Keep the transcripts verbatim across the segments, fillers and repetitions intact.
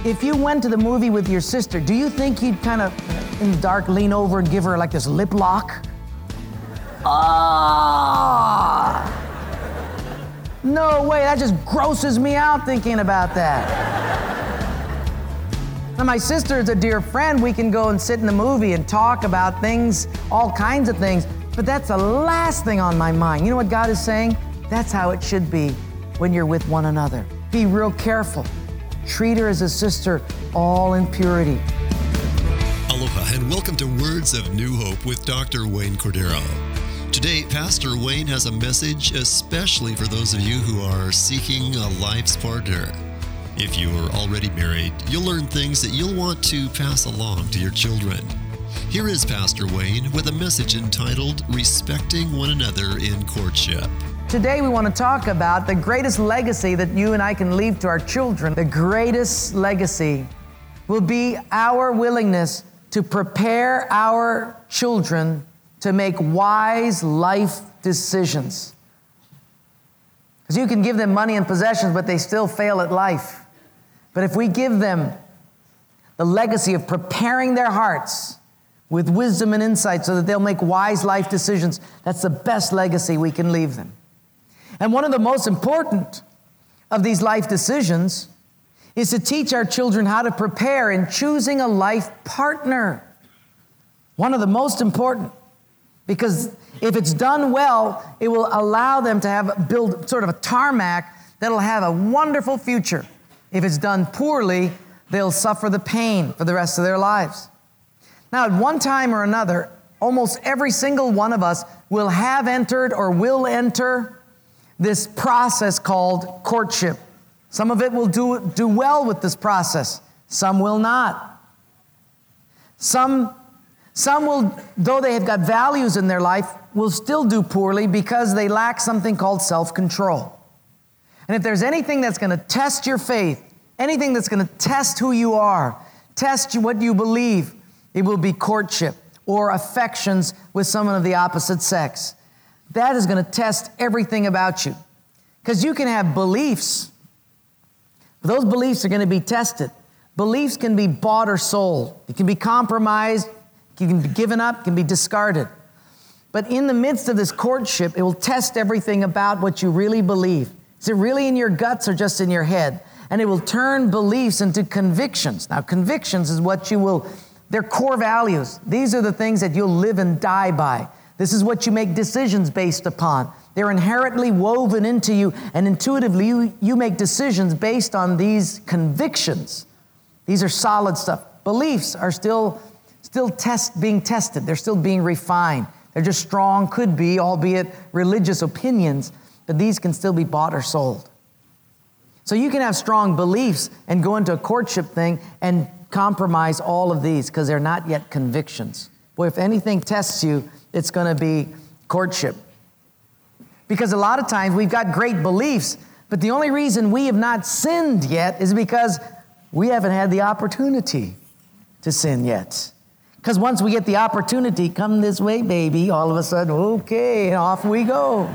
If you went to the movie with your sister, do you think you'd kind of, in the dark, lean over and give her like this lip lock? Ah! No way, that just grosses me out thinking about that. Now, my sister is a dear friend. We can go and sit in the movie and talk about things, all kinds of things, but that's the last thing on my mind. You know what God is saying? That's how it should be when you're with one another. Be real careful. Treat her as a sister, all in purity. Aloha and welcome to Words of New Hope with Doctor Wayne Cordero. Today, Pastor Wayne has a message especially for those of you who are seeking a life's partner. If you are already married, you'll learn things that you'll want to pass along to your children. Here is Pastor Wayne with a message entitled Respecting One Another in Courtship. Today we want to talk about the greatest legacy that you and I can leave to our children. The greatest legacy will be our willingness to prepare our children to make wise life decisions. Because you can give them money and possessions, but they still fail at life. But if we give them the legacy of preparing their hearts with wisdom and insight so that they'll make wise life decisions, that's the best legacy we can leave them. And one of the most important of these life decisions is to teach our children how to prepare in choosing a life partner. One of the most important, because if it's done well, it will allow them to have build sort of a tarmac that'll have a wonderful future. If it's done poorly, they'll suffer the pain for the rest of their lives. Now, at one time or another, almost every single one of us will have entered or will enter this process called courtship. Some of it will do, do well with this process. Some will not. Some, some will, though they have got values in their life, will still do poorly because they lack something called self-control. And if there's anything that's going to test your faith, anything that's going to test who you are, test what you believe, it will be courtship or affections with someone of the opposite sex. That is going to test everything about you. Because you can have beliefs. Those beliefs are going to be tested. Beliefs can be bought or sold. It can be compromised, it can be given up, it can be discarded. But in the midst of this courtship, it will test everything about what you really believe. Is it really in your guts or just in your head? And it will turn beliefs into convictions. Now, convictions is what you will, they're core values. These are the things that you'll live and die by. This is what you make decisions based upon. They're inherently woven into you, and intuitively you, you make decisions based on these convictions. These are solid stuff. Beliefs are still, still test, being tested. They're still being refined. They're just strong, could be, albeit religious opinions, but these can still be bought or sold. So you can have strong beliefs and go into a courtship thing and compromise all of these because they're not yet convictions. Boy, if anything tests you, it's going to be courtship. Because a lot of times we've got great beliefs, but the only reason we have not sinned yet is because we haven't had the opportunity to sin yet. Because once we get the opportunity, come this way, baby, all of a sudden, okay, and off we go.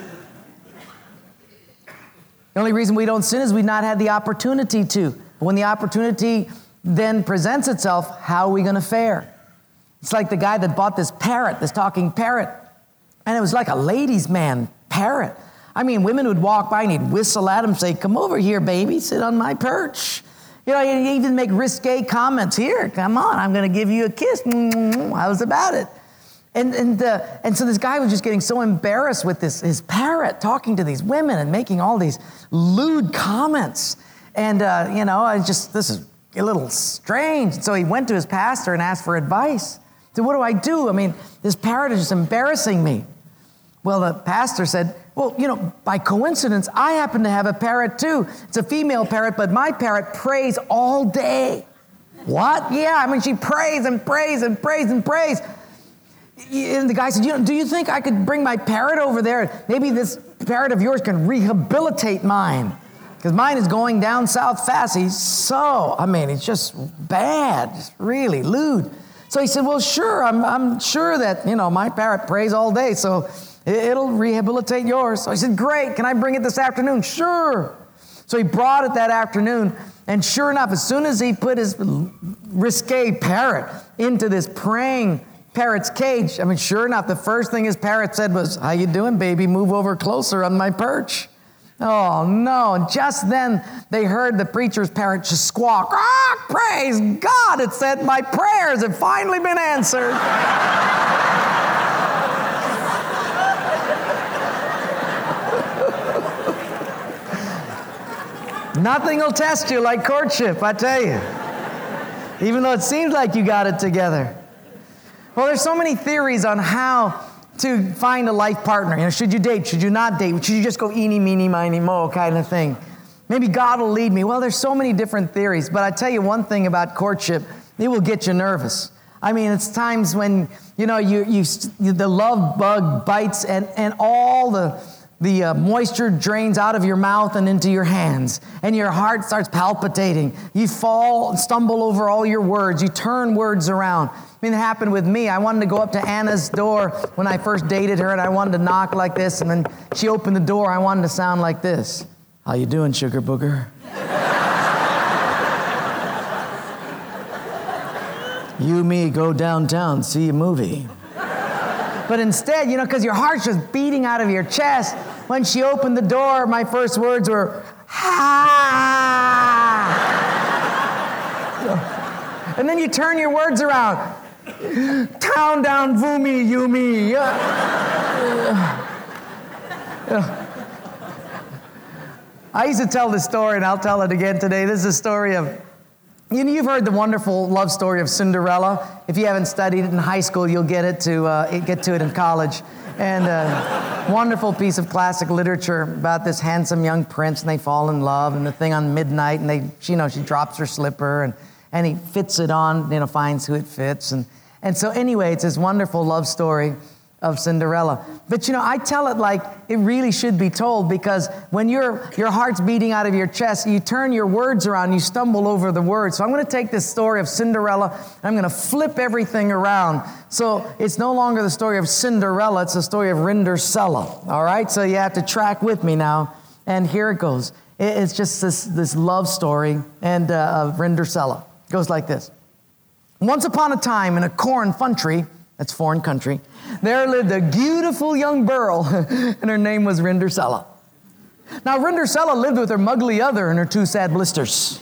The only reason we don't sin is we've not had the opportunity to. But when the opportunity then presents itself, how are we going to fare? It's like the guy that bought this parrot, this talking parrot. And it was like a ladies' man parrot. I mean, women would walk by and he'd whistle at him, say, come over here, baby, sit on my perch. You know, he'd even make risque comments. Here, come on, I'm going to give you a kiss. How was about it? And and uh, and so this guy was just getting so embarrassed with this his parrot talking to these women and making all these lewd comments. And, uh, you know, I just, this is a little strange. So he went to his pastor and asked for advice. So what do I do? I mean, this parrot is just embarrassing me. Well, the pastor said, well, you know, by coincidence, I happen to have a parrot too. It's a female parrot, but my parrot prays all day. What? Yeah, I mean, she prays and prays and prays and prays. And the guy said, you know, do you think I could bring my parrot over there? Maybe this parrot of yours can rehabilitate mine. Because mine is going down south fast. He's so, I mean, it's just bad, just really lewd. So he said, well, sure, I'm, I'm sure that, you know, my parrot prays all day, so it, it'll rehabilitate yours. So he said, great, can I bring it this afternoon? Sure. So he brought it that afternoon, and sure enough, as soon as he put his risque parrot into this praying parrot's cage, I mean, sure enough, the first thing his parrot said was, "How you doing, baby? Move over closer on my perch." Oh, no. And just then, they heard the preacher's parrot just squawk. "Ah, praise God," it said, "my prayers have finally been answered." Nothing will test you like courtship, I tell you. Even though it seems like you got it together. Well, there's so many theories on how to find a life partner. You know, should you date? Should you not date? Should you just go eeny, meeny, miny, mo kind of thing? Maybe God will lead me. Well, there's so many different theories. But I tell you one thing about courtship, it will get you nervous. I mean, it's times when, you know, you, you, you the love bug bites and, and all the... The uh, moisture drains out of your mouth and into your hands, and your heart starts palpitating. You fall, stumble over all your words. You turn words around. I mean, it happened with me. I wanted to go up to Anna's door when I first dated her, and I wanted to knock like this, and then she opened the door. I wanted to sound like this. "How you doing, sugar booger?" "You, me, go downtown, see a movie." But instead, you know, because your heart's just beating out of your chest, when she opened the door, my first words were, "Ha!" And then you turn your words around. "Town down, voomy, you me." I used to tell this story, and I'll tell it again today. This is a story of, you know, you've heard the wonderful love story of Cinderella. If you haven't studied it in high school, you'll get it to uh, get to it in college. And a wonderful piece of classic literature about this handsome young prince, and they fall in love, and the thing on midnight, and they, you know, she drops her slipper, and, and he fits it on, you know, finds who it fits. And, and so anyway, it's this wonderful love story of Cinderella. But, you know, I tell it like it really should be told, because when your your heart's beating out of your chest, you turn your words around, you stumble over the words. So I'm going to take this story of Cinderella, and I'm going to flip everything around. So it's no longer the story of Cinderella, it's the story of Rindercella. All right? So you have to track with me now. And here it goes. It's just this, this love story and uh, of Rindercella. It goes like this. Once upon a time in a corn country, that's foreign country, there lived a beautiful young girl, and her name was Rindercella. Now, Rindercella lived with her mugly other and her two sad blisters.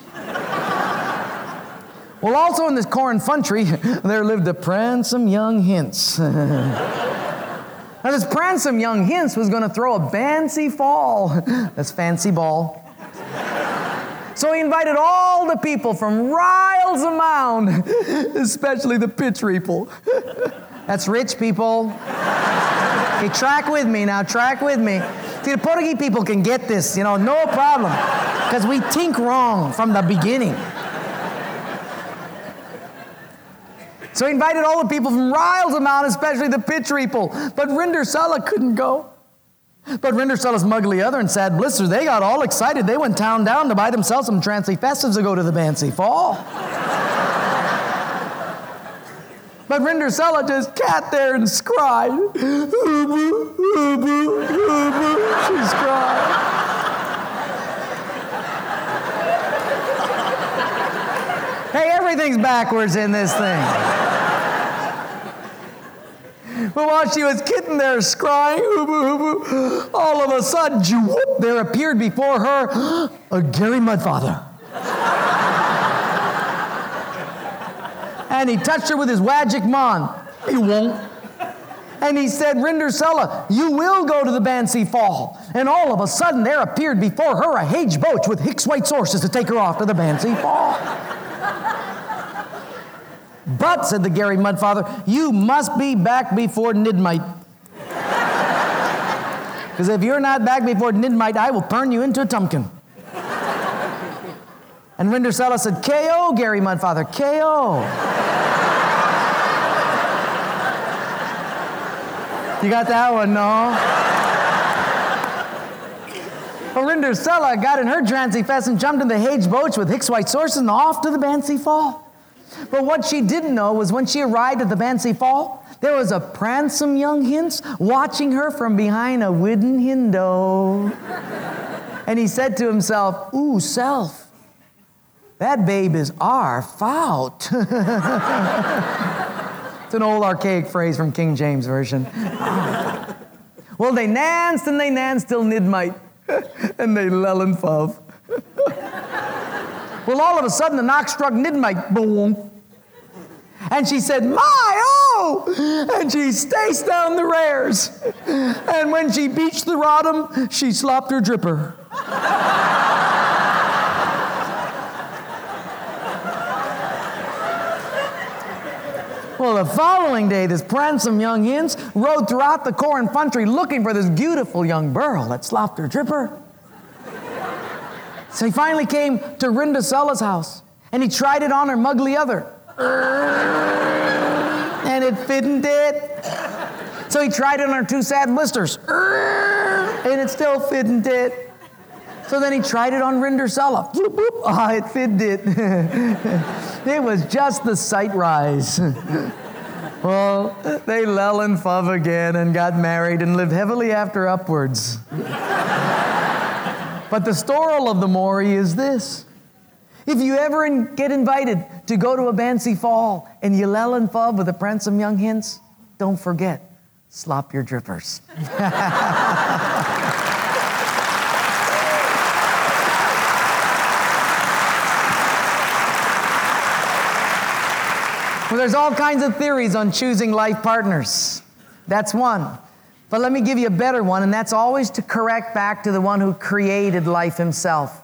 Well, also in this corn country, there lived a pransome young hince. Now, this pransome young hince was going to throw a fancy fall. That's fancy ball. So he invited all the people from riles around, especially the pitch people. That's rich people. Okay, track with me now, track with me. See, the Portuguese people can get this, you know, no problem. Because we think wrong from the beginning. So he invited all the people from riles around, especially the pitch people. But Rindercella couldn't go. But Rindercella's mugly other and sad blisters, they got all excited. They went town down to buy themselves some trancy festives to go to the Bancy Fall. But Rindercella just sat there and cried. Ooh-boo, ooh-boo, ooh-boo. She's crying. Hey, everything's backwards in this thing. But while she was sitting there scrying, ooh-boo, all of a sudden, whoop, there appeared before her a Gary Mudfather. And he touched her with his magic wand. He won't. And he said, Rindercella, you will go to the Bancy Fall. And all of a sudden, there appeared before her a hage boach with Hicks white horses to take her off to the Bancy Fall. But, said the Gary Mudfather, you must be back before midnight. Because if you're not back before midnight, I will turn you into a tumpkin. And Rindercella said, K O, Gary Mudfather, K O. You got that one, no? Well, Rindercella got in her trancy fest and jumped in the hage boach with Hicks white horses and off to the Bancy Fall. But what she didn't know was when she arrived at the Bancy Fall, there was a pransome young hince watching her from behind a wooden window. And he said to himself, ooh, self, that babe is our fault. It's an old archaic phrase from King James Version. Well, they danced and they danced till midnight, and they lell and fove. Well, all of a sudden, the knock struck midnight. Boom. And she said, my, oh! And she staced down the rares. And when she beached the rodham, she slopped her dripper. Well, the following day, this pransome young hinds rode throughout the corn country looking for this beautiful young burl that slopped her dripper. So he finally came to Rindacella's house, and he tried it on her mugly other. And it fitn't it. So he tried it on her two sad blisters. And it still fitn't it. So then he tried it on Rindercella. Ah, oh, it fitn't it. It was just the sight rise. Well, they lell and fove again and got married and lived heavily after upwards. But the story of the Maury is this. If you ever in, get invited to go to a Bancy Fall and you lell and fove with a pransome young hinds, don't forget, slop your drippers. Well, there's all kinds of theories on choosing life partners. That's one. But let me give you a better one, and that's always to correct back to the one who created life himself.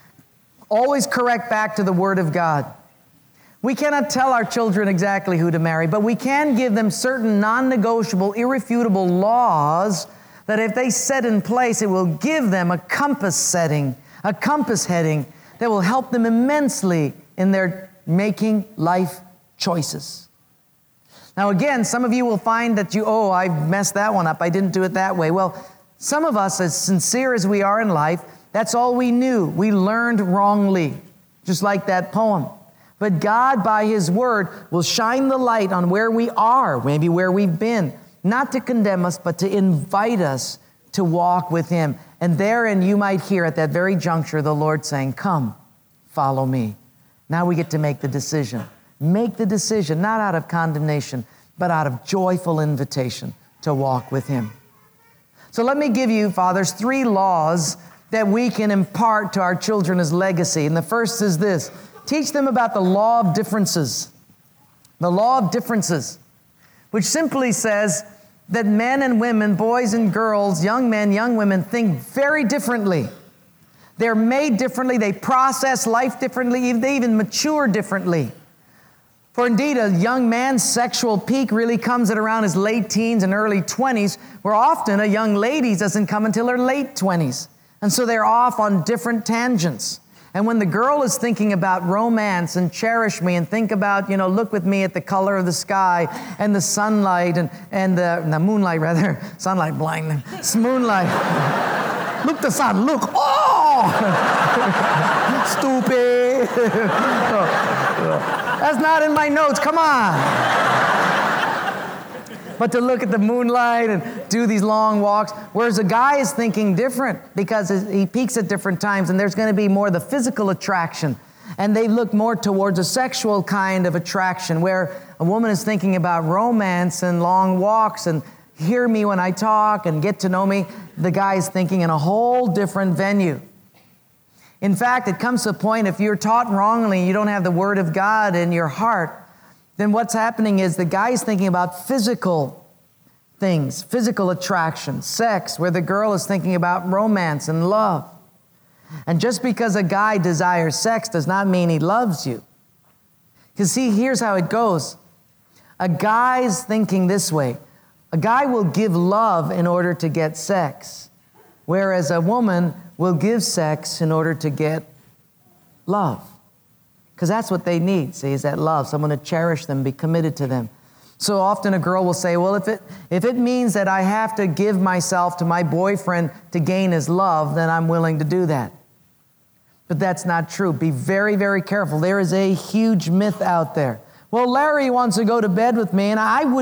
Always correct back to the Word of God. We cannot tell our children exactly who to marry, but we can give them certain non-negotiable, irrefutable laws that if they set in place, it will give them a compass setting, a compass heading that will help them immensely in their making life choices. Now again, some of you will find that you, oh, I messed that one up. I didn't do it that way. Well, some of us, as sincere as we are in life, that's all we knew. We learned wrongly, just like that poem. But God, by His Word, will shine the light on where we are, maybe where we've been, not to condemn us, but to invite us to walk with Him. And therein you might hear at that very juncture the Lord saying, come, follow me. Now we get to make the decision. Make the decision, not out of condemnation, but out of joyful invitation to walk with Him. So let me give you, fathers, three laws that we can impart to our children as legacy. And the first is this. Teach them about the law of differences. The law of differences, which simply says that men and women, boys and girls, young men, young women, think very differently. They're made differently. They process life differently. They even mature differently. For indeed, a young man's sexual peak really comes at around his late teens and early twenties, where often a young lady doesn't come until her late twenties. And so they're off on different tangents. And when the girl is thinking about romance and cherish me and think about, you know, look with me at the color of the sky and the sunlight and, and the, the moonlight, rather, sunlight blind them, it's moonlight. Look the sun, look, oh! Stupid. That's not in my notes, come on. But to look at the moonlight and do these long walks, whereas a guy is thinking different because he peaks at different times and there's going to be more the physical attraction. And they look more towards a sexual kind of attraction where a woman is thinking about romance and long walks and hear me when I talk and get to know me. The guy is thinking in a whole different venue. In fact, it comes to a point, if you're taught wrongly, you don't have the Word of God in your heart, then what's happening is the guy is thinking about physical things, physical attraction, sex, where the girl is thinking about romance and love. And just because a guy desires sex does not mean he loves you. Because see, here's how it goes. A guy's thinking this way. A guy will give love in order to get sex, whereas a woman will give sex in order to get love. Because that's what they need, see, is that love, someone to cherish them, be committed to them. So often a girl will say, well, if it if it means that I have to give myself to my boyfriend to gain his love, then I'm willing to do that. But that's not true. Be very, very careful. There is a huge myth out there. Well, Larry wants to go to bed with me, and I wouldn't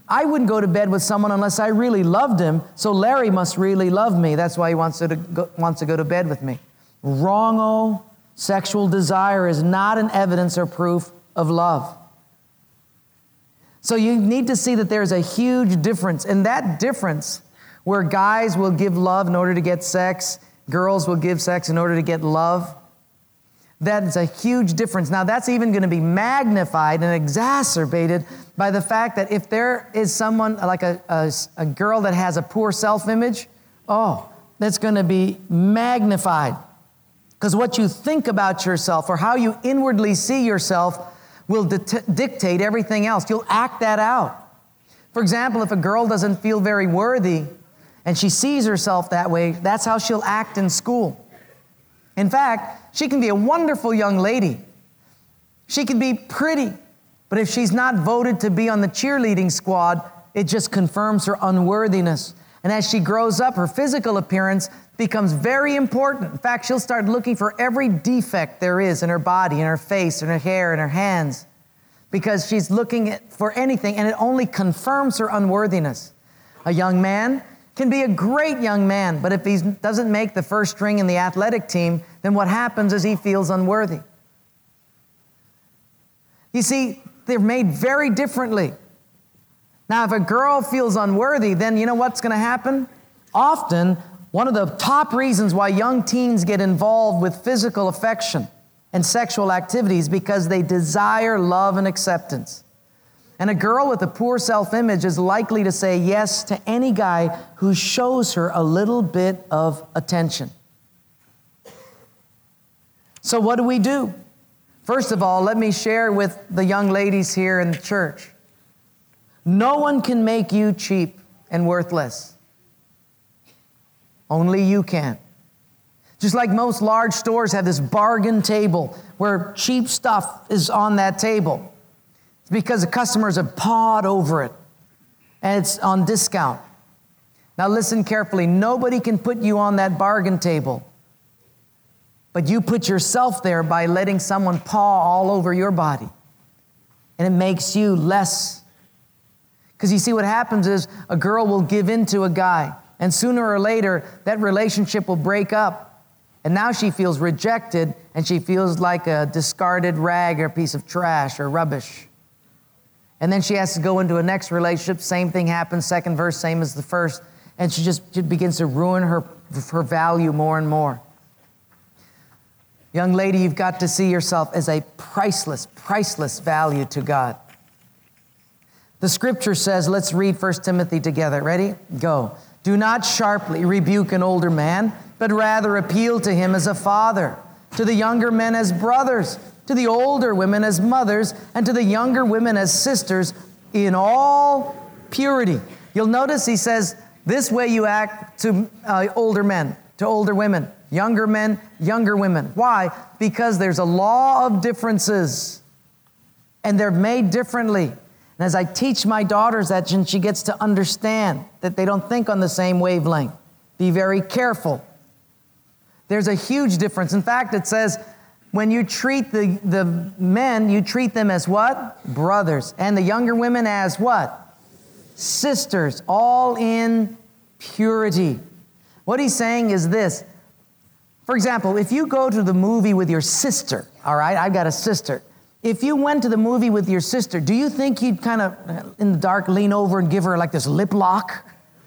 I wouldn't go to bed with someone unless I really loved him, so Larry must really love me. That's why he wants to go, wants to go to bed with me. Wrong-o. Sexual desire is not an evidence or proof of love. So you need to see that there's a huge difference. And that difference, where guys will give love in order to get sex, girls will give sex in order to get love, that is a huge difference. Now, that's even going to be magnified and exacerbated by the fact that if there is someone, like a, a, a girl that has a poor self-image, oh, that's going to be magnified. Because what you think about yourself or how you inwardly see yourself will di- dictate everything else. You'll act that out. For example, if a girl doesn't feel very worthy and she sees herself that way, that's how she'll act in school. In fact, she can be a wonderful young lady. She can be pretty, but if she's not voted to be on the cheerleading squad, it just confirms her unworthiness. And as she grows up, her physical appearance becomes very important. In fact, she'll start looking for every defect there is in her body, in her face, in her hair, in her hands, because she's looking at, for anything, and it only confirms her unworthiness. A young man can be a great young man, but if he doesn't make the first string in the athletic team, then what happens is he feels unworthy. You see, they're made very differently. Now, if a girl feels unworthy, then you know what's going to happen? Often, one of the top reasons why young teens get involved with physical affection and sexual activities because they desire love and acceptance. And a girl with a poor self-image is likely to say yes to any guy who shows her a little bit of attention. So what do we do? First of all, let me share with the young ladies here in the church. No one can make you cheap and worthless. Only you can. Just like most large stores have this bargain table where cheap stuff is on that table. It's because the customers have pawed over it and it's on discount. Now listen carefully. Nobody can put you on that bargain table, but you put yourself there by letting someone paw all over your body. And it makes you less. Because you see what happens is a girl will give in to a guy, and sooner or later that relationship will break up. And now she feels rejected, and she feels like a discarded rag or piece of trash or rubbish. And then she has to go into a next relationship. Same thing happens, second verse, same as the first. And she just she begins to ruin her, her value more and more. Young lady, you've got to see yourself as a priceless, priceless value to God. The scripture says, let's read First Timothy together. Ready? Go. Do not sharply rebuke an older man, but rather appeal to him as a father, to the younger men as brothers, to the older women as mothers, and to the younger women as sisters in all purity. You'll notice he says, this way you act to uh, older men, to older women, younger men, younger women. Why? Because there's a law of differences, and they're made differently. And as I teach my daughters that, she gets to understand that they don't think on the same wavelength. Be very careful. There's a huge difference. In fact, it says, when you treat the, the men, you treat them as what? Brothers. And the younger women as what? Sisters. All in purity. What he's saying is this. For example, if you go to the movie with your sister, all right, I've got a sister. If you went to the movie with your sister, do you think you'd kind of, in the dark, lean over and give her like this lip lock?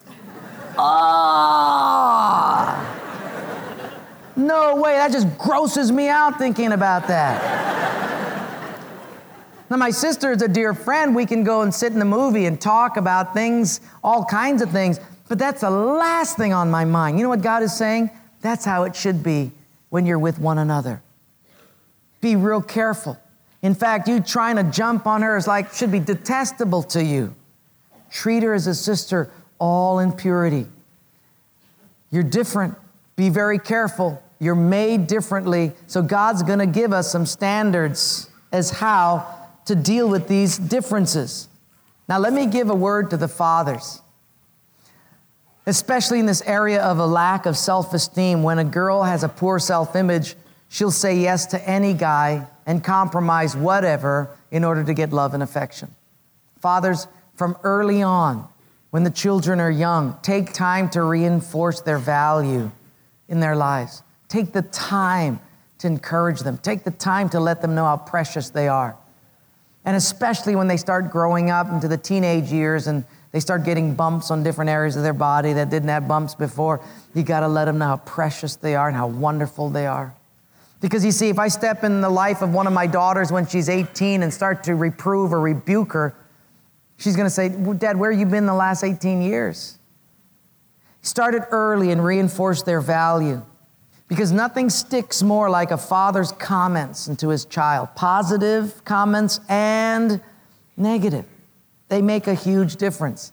Ah! No way, that just grosses me out thinking about that. Now, my sister is a dear friend. We can go and sit in the movie and talk about things, all kinds of things, but that's the last thing on my mind. You know what God is saying? That's how it should be when you're with one another. Be real careful. In fact, you trying to jump on her is like, should be detestable to you. Treat her as a sister, all in purity. You're different. Be very careful. You're made differently. So God's going to give us some standards as how to deal with these differences. Now, let me give a word to the fathers. Especially in this area of a lack of self-esteem. When a girl has a poor self-image, she'll say yes to any guy and compromise whatever in order to get love and affection. Fathers, from early on, when the children are young. Take time to reinforce their value in their lives. Take the time to encourage them. Take the time to let them know how precious they are. And especially when they start growing up into the teenage years and they start getting bumps on different areas of their body that didn't have bumps before, you got to let them know how precious they are and how wonderful they are. Because you see, if I step in the life of one of my daughters when she's eighteen and start to reprove or rebuke her, she's going to say, Dad, where have you been the last eighteen years? Start it early and reinforce their value. Because nothing sticks more like a father's comments into his child. Positive comments and negative. They make a huge difference.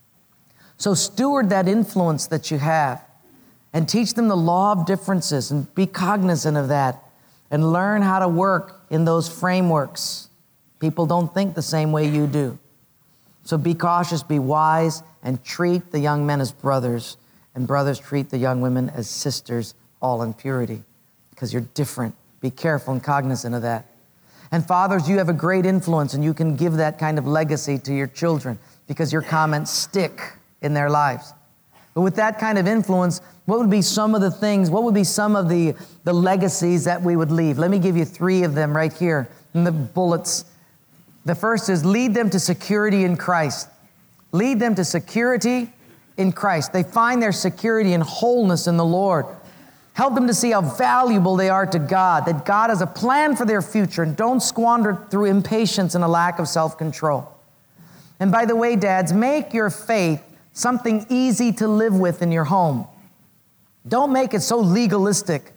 So steward that influence that you have and teach them the law of differences and be cognizant of that and learn how to work in those frameworks. People don't think the same way you do. So be cautious, be wise, and treat the young men as brothers, and brothers treat the young women as sisters, all in purity, because you're different. Be careful and cognizant of that. And fathers, you have a great influence, and you can give that kind of legacy to your children because your comments stick in their lives. But with that kind of influence, what would be some of the things, what would be some of the, the legacies that we would leave? Let me give you three of them right here in the bullets. The first is lead them to security in Christ. Lead them to security in Christ. They find their security and wholeness in the Lord. Help them to see how valuable they are to God, that God has a plan for their future, and don't squander it through impatience and a lack of self-control. And by the way, dads, make your faith something easy to live with in your home. Don't make it so legalistic,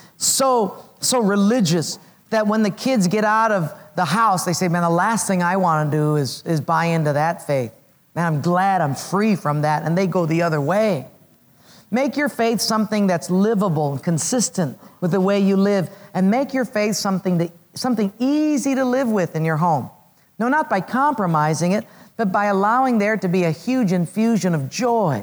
so, so religious, that when the kids get out of the house, they say, man, the last thing I want to do is, is buy into that faith. Man, I'm glad I'm free from that. And they go the other way. Make your faith something that's livable and consistent with the way you live. And make your faith something that, something easy to live with in your home. No, not by compromising it, but by allowing there to be a huge infusion of joy.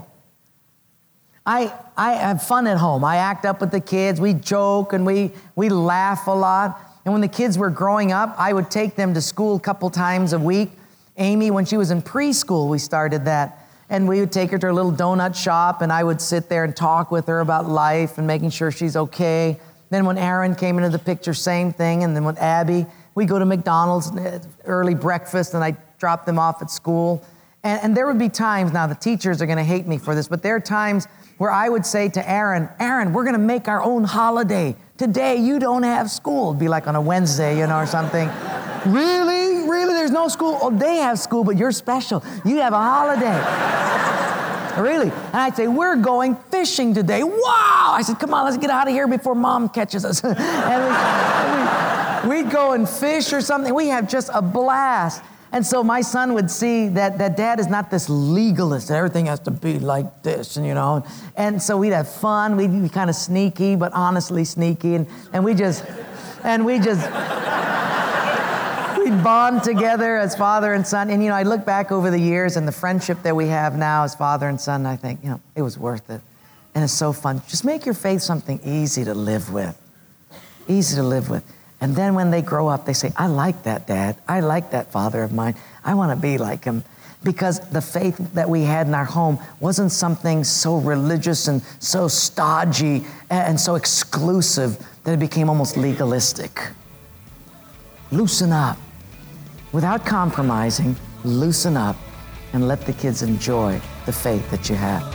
I, I have fun at home. I act up with the kids. We joke and we, we laugh a lot. And when the kids were growing up, I would take them to school a couple times a week. Amy, when she was in preschool, we started that. And we would take her to a little donut shop, and I would sit there and talk with her about life and making sure she's okay. Then when Aaron came into the picture, same thing. And then with Abby, we go to McDonald's, early breakfast, and I drop them off at school. And, and there would be times, now the teachers are going to hate me for this, but there are times where I would say to Aaron, Aaron, we're going to make our own holiday. Today, you don't have school. It'd be like on a Wednesday, you know, or something. Really? Really? There's no school? Oh, they have school, but you're special. You have a holiday. Really? And I'd say, we're going fishing today. Wow! I said, come on, let's get out of here before Mom catches us. and we, we'd go and fish or something. We have just a blast. And so my son would see that, that Dad is not this legalist. Everything has to be like this, and you know. And so we'd have fun. We'd be kind of sneaky, but honestly sneaky. And, and we just, and we just, we'd bond together as father and son. And, you know, I look back over the years and the friendship that we have now as father and son, and I think, you know, it was worth it. And it's so fun. Just make your faith something easy to live with. Easy to live with. And then when they grow up, they say, I like that dad. I like that father of mine. I want to be like him. Because the faith that we had in our home wasn't something so religious and so stodgy and so exclusive that it became almost legalistic. Loosen up. Without compromising, loosen up and let the kids enjoy the faith that you have.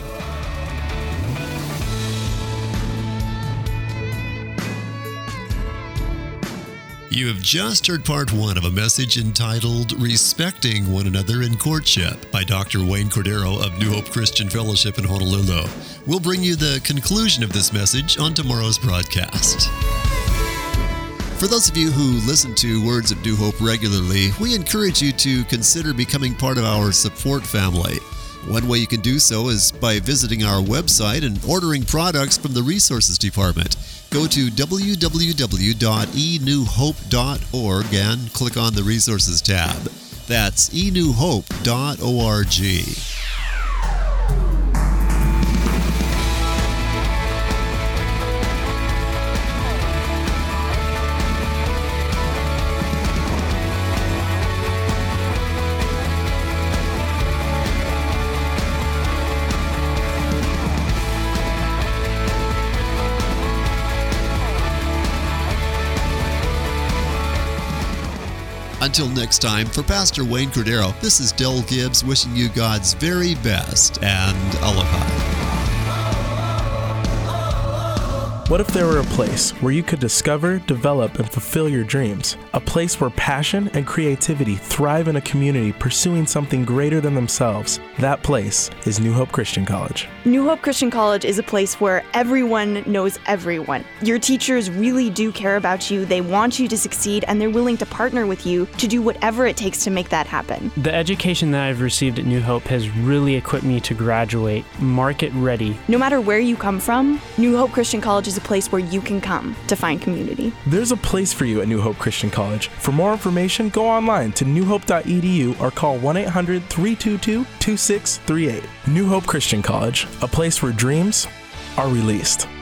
You have just heard part one of a message entitled Respecting One Another in Courtship by Doctor Wayne Cordero of New Hope Christian Fellowship in Honolulu. We'll bring you the conclusion of this message on tomorrow's broadcast. For those of you who listen to Words of New Hope regularly, we encourage you to consider becoming part of our support family. One way you can do so is by visiting our website and ordering products from the Resources Department. Go to w w w dot e new hope dot org and click on the Resources tab. That's e new hope dot org. Until next time, for Pastor Wayne Cordero, this is Del Gibbs wishing you God's very best and aloha. What if there were a place where you could discover, develop, and fulfill your dreams? A place where passion and creativity thrive in a community pursuing something greater than themselves. That place is New Hope Christian College. New Hope Christian College is a place where everyone knows everyone. Your teachers really do care about you, they want you to succeed, and they're willing to partner with you to do whatever it takes to make that happen. The education that I've received at New Hope has really equipped me to graduate market ready. No matter where you come from, New Hope Christian College is a place where you can come to find community. There's a place for you at New Hope Christian College. For more information, go online to new hope dot e d u or call one eight hundred, three two two, two six three eight. New Hope Christian College, a place where dreams are released.